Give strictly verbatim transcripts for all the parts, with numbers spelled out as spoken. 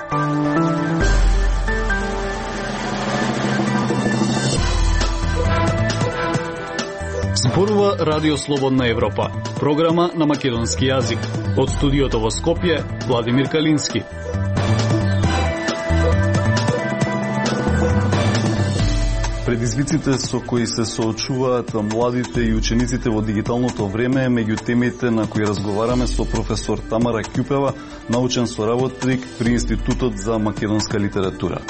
Зборува Радио Слободна Европа, програма на македонски јазик. Од студиото во Скопје, Владимир Калински. Предизвиците со кои се соочуваат младите и учениците во дигиталното време е меѓу темите на кои разговараме со професор Тамара Ќупева, научен соработник при Институтот за македонска литература.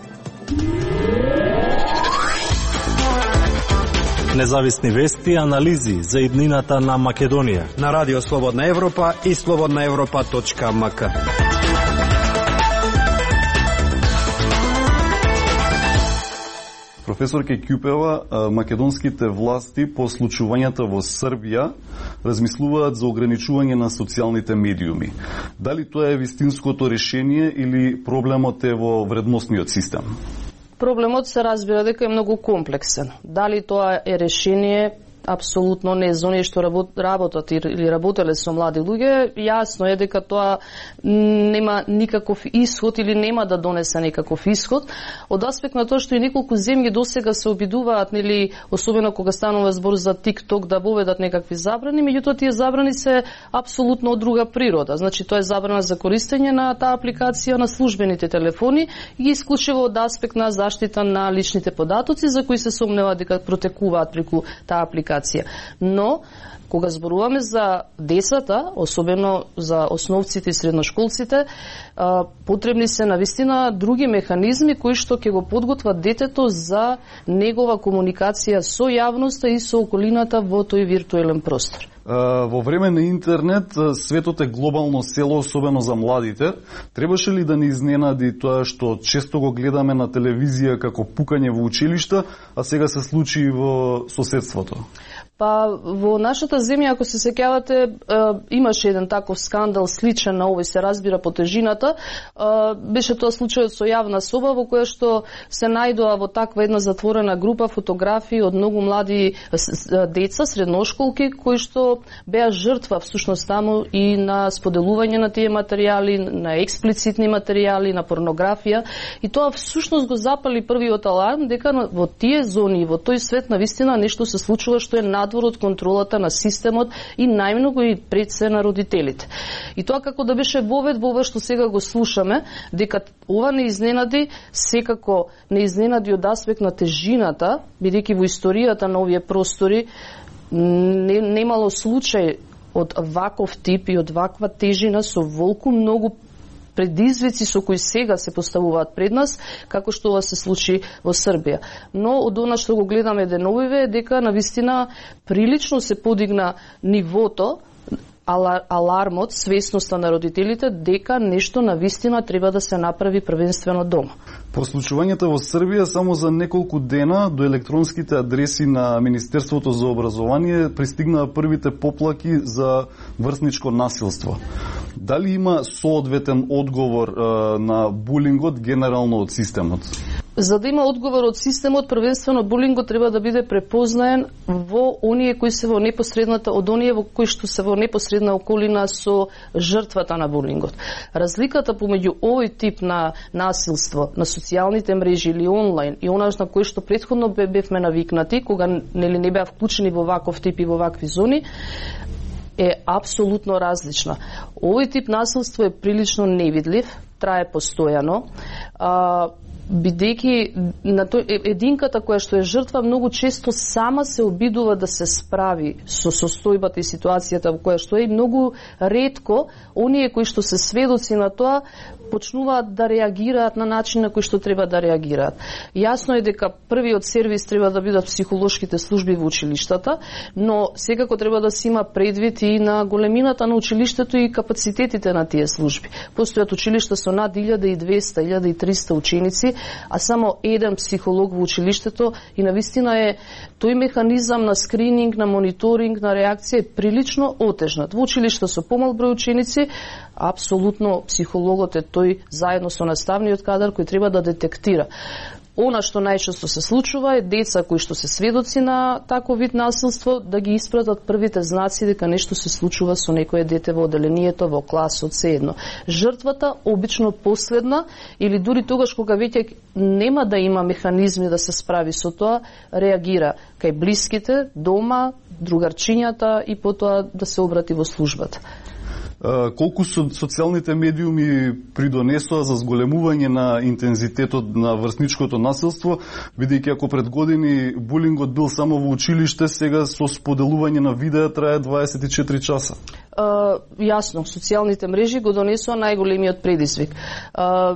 Независни вести и анализи за иднината на Македонија на Радио Слободна Европа и слободна европа точка ем ка. Професор Ќупева, македонските власти по случувањата во Србија размислуваат за ограничување на социјалните медиуми. Дали тоа е вистинското решение или проблемот е во вредносниот систем? Проблемот се разбира дека е многу комплексен. Дали тоа е решение, апсолутно не за оние што работат или работеле со млади луѓе, јасно е дека тоа нема никаков исход или нема да донесе никаков исход. Од аспект на тоа што и неколку земји досега се обидуваат, или особено кога станува збор за TikTok, да воведат некакви забрани, меѓутоа тие забрани се апсолутно од друга природа. Значи тоа е забрана за користење на таа апликација на службените телефони и исклучиво од аспект на заштита на личните податоци за кои се сомнева дека протекуваат преку таа апликација. Но, кога зборуваме за децата, особено за основците и средношколците, потребни се навистина други механизми кои што ќе го подготват детето за негова комуникација со јавноста и со околината во тој виртуелен простор. Во време на интернет, светот е глобално село, особено за младите. Требаше ли да ни изненади тоа што често го гледаме на телевизија како пукање во училишта, а сега се случи и во соседството? Па, во нашата земја, ако се сеќавате, имаше еден таков скандал сличен на овој, се разбира по тежината. Беше тоа случајот со јавна соба во која што се најдоа во таква една затворена група фотографии од многу млади деца, средношколки, кои што беа жртва всушност таму и на споделување на тие материјали, на експлицитни материјали, на порнографија. И тоа всушност го запали првиот аларм дека во тие зони, во тој свет навистина нешто се случува што е надвор од контролата на системот и најмногу и пред се на родителите. И тоа како да беше вовед во ова што сега го слушаме, дека ова не изненади, секако не изненади од аспект на тежината, бидејќи во историјата на овие простори не, немало случај од ваков тип и од ваква тежина со волку многу предизвици со кои сега се поставуваат пред нас, како што ова се случи во Србија. Но од она што го гледаме деновиве е дека навистина прилично се подигна нивото, алармот, свесноста на родителите дека нешто навистина треба да се направи првенствено дома. По случувањата во Србија, само за неколку дена до електронските адреси на Министерството за образование пристигнаа првите поплаки за врсничко насилство. Дали има соодветен одговор е, на булингот генерално од системот? За да има одговор од системот, првенствено булингот треба да биде препознаен во оние кои се во непосредната, од оние во кои што се во непосредна околина со жртвата на булингот. Разликата помеѓу овој тип на насилство на социјалните мрежи или онлайн и она на кој што претходно бевме навикнати, кога нели не беа вклучени во ваков тип и во вакви зони, е апсолутно различна. Овој тип насилство е прилично невидлив, трае постојано, а, бидејќи на тој единката која што е жртва многу често сама се обидува да се справи со состојбата и ситуацијата во која што е, и многу ретко оние кои што се сведоци на тоа почнуваат да реагираат на начин на кој што треба да реагираат. Јасно е дека првиот сервис треба да бидат психолошките служби во училиштата, но секако треба да се има предвид и на големината на училиштето и капацитетите на тие служби. Постојат училишта со над илјада и двесте, илјада и триста ученици, а само еден психолог во училиштето, и навистина е тој механизам на скрининг, на мониторинг, на реакција е прилично отежнат. Во училишта со помал број ученици, апсолутно психологот е тој заедно со наставниот кадар кој треба да детектира. Она што најчесто се случува е деца кои што се сведоци на таков вид насилство да ги испратат првите знаци дека нешто се случува со некое дете во оделението, во класот, се едно. Жртвата обично последна или дури тогаш кога веќе нема да има механизми да се справи со тоа, реагира кај блиските, дома, другарчињата и потоа да се обрати во службата. Колку социјалните медиуми придонесоа за зголемување на интензитетот на врсничкото насилство, бидејќи ако пред години булингот бил само во училиште, сега со споделување на видеа трае дваесет и четири часа. Uh, јасно, социјалните мрежи го донесоа најголемиот предизвик. Uh,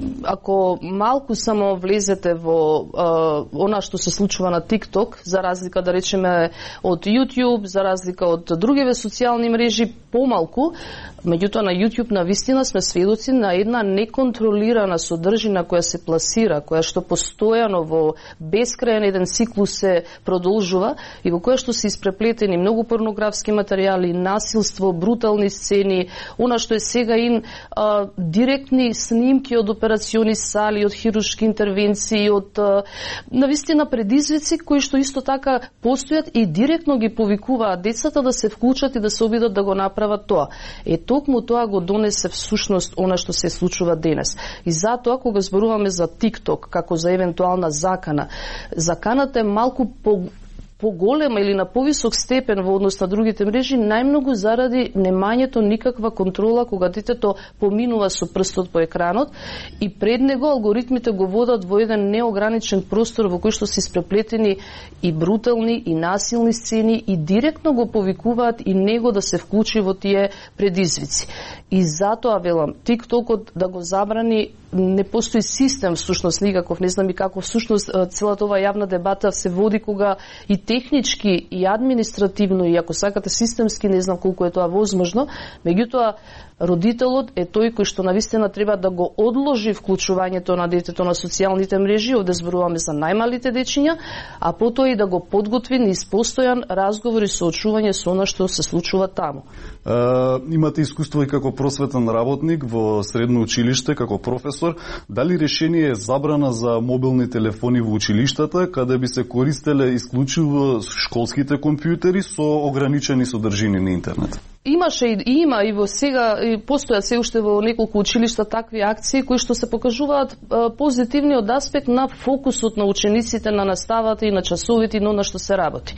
ако малку само влезете во uh, она што се случува на TikTok, за разлика да речеме од YouTube, за разлика од другиве социјални мрежи, помалку, меѓутоа на YouTube на вистина сме сведоци на една неконтролирана содржина која се пласира, која што постојано во бескрајен еден циклус се продолжува и во која што се испреплетени многу порнографски материјали, насилство, брутални сцени, она што е сега ин а, директни снимки од операциони сали, од хируршки интервенции, од а, навистина предизвици кои што исто така постојат и директно ги повикуваат децата да се вклучат и да се обидат да го направат тоа. Е токму тоа го донесе всушност она што се случува денес. И затоа кога зборуваме за TikTok како за евентуална закана, заканата е малку по поголема или на повисок степен во однос на другите мрежи, најмногу заради немањето никаква контрола кога детето поминува со прстот по екранот и пред него алгоритмите го водат во еден неограничен простор во кој што се испреплетени и брутални и насилни сцени и директно го повикуваат и него да се вклучи во тие предизвици. И затоа велам, TikTokот да го забрани, не постои систем всушност никаков, не знам и како всушност целата оваа јавна дебата се води кога и технички и административно и ако сакате системски, не знам колку е тоа возможно, меѓутоа родителот е тој кој што навистина треба да го одложи вклучувањето на детето на социјалните мрежи, овде зборуваме за најмалите дечиња, а потоа и да го подготви низ постојан разговор и соочување со она што се случува таму. А, имате искуство и како просветен работник во средно училиште, како професор. Дали решение е забрана за мобилни телефони во училиштата, каде би се користеле исклучиво школските компјутери со ограничени содржини на интернет? Имаше и има и во сега и постојат се уште во неколку училишта такви акции кои што се покажуваат позитивниот аспект на фокусот на учениците на наставата и на часовите и на она што се работи.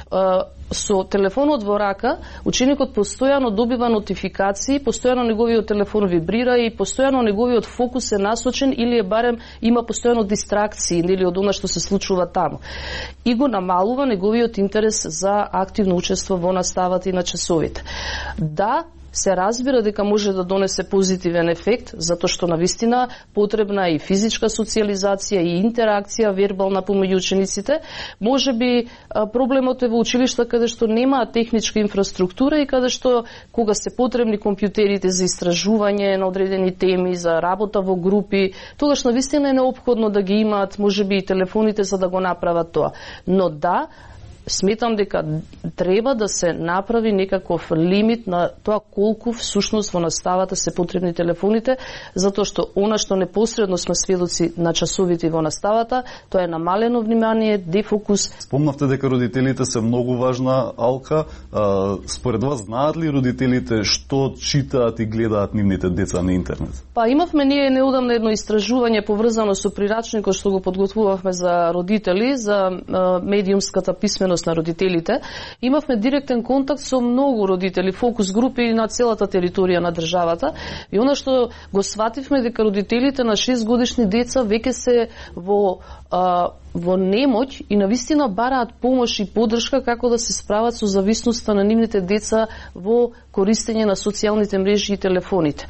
Со телефонот во рака ученикот постојано добива нотификации, постојано неговиот телефон вибрира и постојано неговиот фокус е насочен или е барем има постојано дистракции или од она што се случува таму. И го намалува неговиот интерес за активно учество во наставата и на часовите. Да, се разбира дека може да донесе позитивен ефект, затоа што навистина потребна и физичка социјализација и интеракција вербална помеѓу учениците. Може би проблемот е во училишта каде што нема техничка инфраструктура и каде што кога се потребни компјутерите за истражување на одредени теми, за работа во групи, тогаш навистина е неопходно да ги имаат можеби и телефоните за да го направат тоа. Но да, сметам дека треба да се направи некаков лимит на тоа колку всушност во наставата се потребни телефоните, затоа што она што непосредно сме сведоци на часовите во наставата, тоа е намалено внимание, дефокус. Спомнавте дека родителите се многу важна алка. А, според вас знаат ли родителите што читаат и гледаат нивните деца на интернет? Па имавме ние неодамна едно истражување поврзано со прирачникот што го подготвувавме за родители, за а, медиумската писменост на родителите. Имавме директен контакт со многу родители, фокус групи на целата територија на државата. И она што го свативме дека родителите на шест годишни деца веќе се во а, во немоќ и навистина бараат помош и поддршка како да се справат со зависноста на нивните деца во користење на социјалните мрежи и телефоните.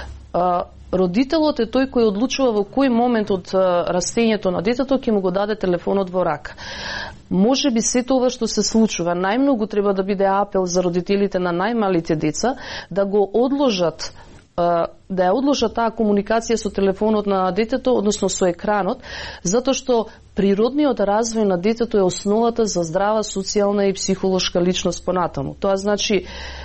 А, родителот е тој кој одлучува во кој момент од растењето на детето ќе му го даде телефонот во рака. Може би сето ова што се случува, најмногу треба да биде апел за родителите на најмалите деца да го одложат, да ја одложат таа комуникација со телефонот на детето, односно со екранот, затоа што природниот развој на детето е основата за здрава социјална и психолошка личност понатаму. Тоа значи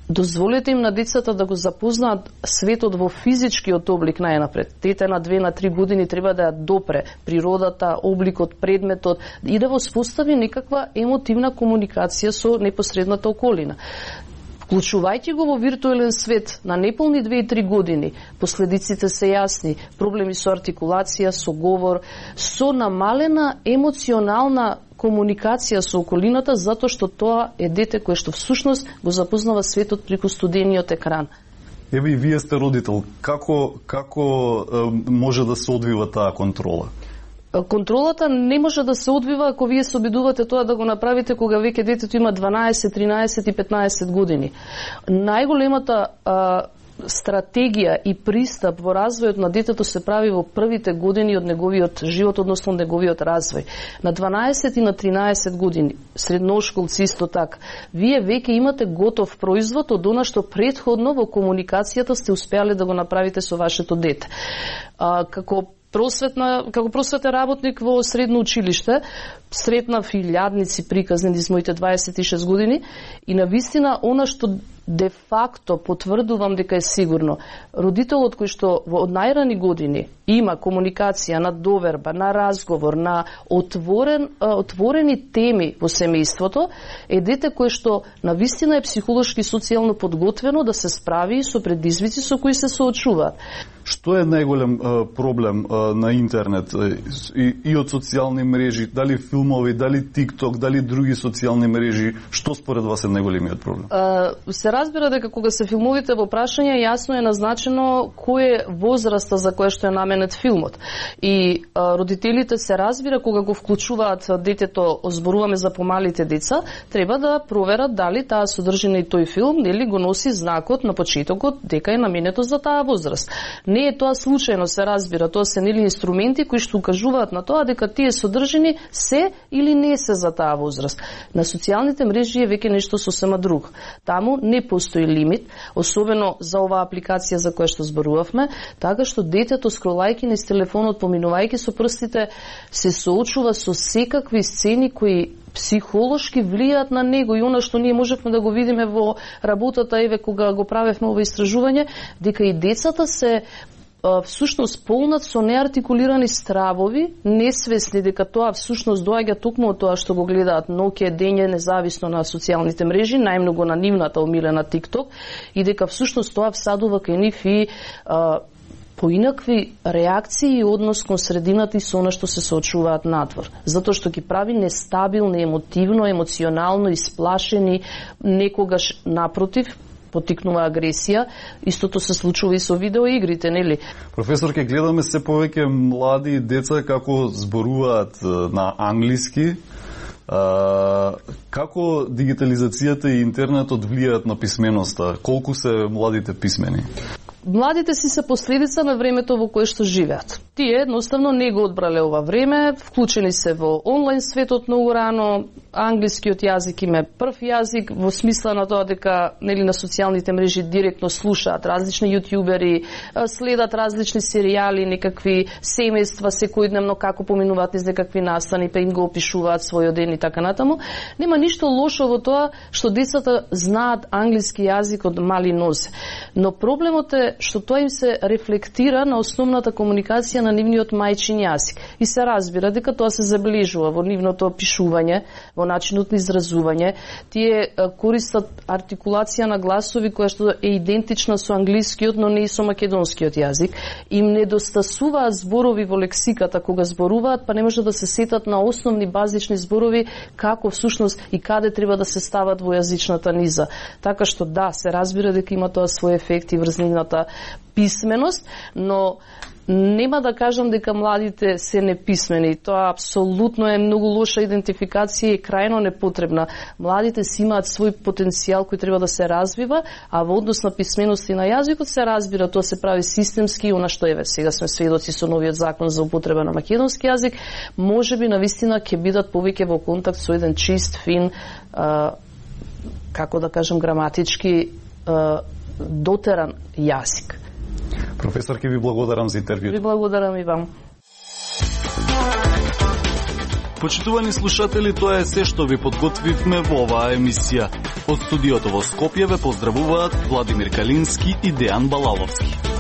дозволете им на децата да го запознаат светот во физичкиот облик најнапред. Дете на две на три години треба да ја допре природата, обликот, предметот и да воспостави некаква емотивна комуникација со непосредната околина. Вклучувајќи го во виртуелен свет на неполни две и три години, последиците се јасни, проблеми со артикулација, со говор, со намалена емоционална комуникација со околината, затоа што тоа е дете кое што всушност го запознава светот преку студениот екран. Еве и вие сте родител. Како, како е, може да се одвива таа контрола? Контролата не може да се одвива ако вие се обидувате тоа да го направите кога веќе детето има дванаесет, тринаесет и петнаесет години. Најголемата а, стратегија и пристап во развојот на детето се прави во првите години од неговиот живот, односно неговиот развој. На дванаесет и на тринаесет години, средношколци исто така, вие веќе имате готов производ од она што претходно во комуникацијата сте успеале да го направите со вашето дете. А, како просветна, како просветен работник во средно училиште, сретнав илјадници приказни низ моите дваесет и шест години и на вистина она што де факто потврдувам дека е сигурно. Родителот кој што од најрани години има комуникација на доверба, на разговор, на отворен, отворени теми во семејството, е дете кое што на вистина е психолошки и социјално подготвено да се справи со предизвици со кои се соочуваат. Што е најголем е, проблем е, на интернет е, и, и од социјални мрежи, дали филмови, дали TikTok, дали други социјални мрежи, што според вас е најголемиот проблем? Uh, се разбира дека кога се филмовите во прашање, јасно е назначено кој е возраста за која што е наменет филмот. И uh, родителите се разбира кога го вклучуваат детето, зборуваме за помалите деца, треба да проверат дали таа содржина и тој филм нели го носи знакот на почетокот дека е наменето за таа возраст. Не е тоа случајно, се разбира, тоа се нели инструменти кои што укажуваат на тоа дека тие содржини се или не се за таа возраст. На социјалните мрежи е веќе нешто сосема друго. Таму не постои лимит, особено за оваа апликација за која што зборувавме, така што детето скролајќи низ телефонот, поминувајќи со прстите, се соочува со секакви сцени кои психолошки влијаат на него и она што ние можевме да го видиме во работата еве кога го правевме ова истражување, дека и децата се всушност полнат со неартикулирани стравови, несвесни дека тоа всушност доаѓа токму од тоа што го гледаат ноќе, дење, независно на социјалните мрежи, најмногу на нивната омилена TikTok, и дека всушност тоа всадува кај нив и а, поинакви реакции и однос кон средината и со она што се соочуваат надвор. Затоа што ги прави нестабилни, емотивно, емоционално, исплашени, некогаш напротив, потикнува агресија. Истото се случува и со видеоигрите, нели? Професор, ке гледаме се повеќе млади деца како зборуваат на англиски. А, како дигитализацијата и интернетот влијаат на писменоста? Колку се младите писмени? Младите си се последица на времето во кое што живеат. Тие едноставно не го одбрале ова време, вклучени се во онлайн светот многу рано, англискиот јазик им е прв јазик, во смисла на тоа дека нели на социјалните мрежи директно слушаат различни јутјубери, следат различни серијали, некакви семејства секојдневно како поминуваат низ некакви настани, па им го опишуваат својот ден и така натаму. Нема ништо лошо во тоа што децата знаат англиски јазик од мали нозе. Но проблемот е што тоа им се рефлектира на основната комуникација на нивниот мајчин јазик. И се разбира дека тоа се забележува во нивното пишување, во начинот на изразување. Тие користат артикулација на гласови која што е идентична со англискиот, но не и со македонскиот јазик. Им недостасуваат зборови во лексиката кога зборуваат, па не може да се сетат на основни базични зборови како всушност и каде треба да се стават во јазичната низа. Така што да, се разбира дека има тоа свој ефект и врз нивната писменост, но нема да кажам дека младите се неписмени. Тоа апсолутно е многу лоша идентификација и крајно непотребна. Младите си имаат свој потенцијал кој треба да се развива, а во однос на писменост и на јазикот се разбира, тоа се прави системски, она што еве сега сме сведоци со новиот закон за употреба на македонски јазик, можеби навистина ќе бидат повеќе во контакт со еден чист, фин, а, како да кажам, граматички а, дотеран јазик. Професор, ке ви благодарам за интервјуто. Ви благодарам и вам. Почитувани слушатели, тоа е се што ви подготвивме во оваа емисија. Од студиото во Скопје ве поздравуваат Владимир Калински и Дејан Балаловски.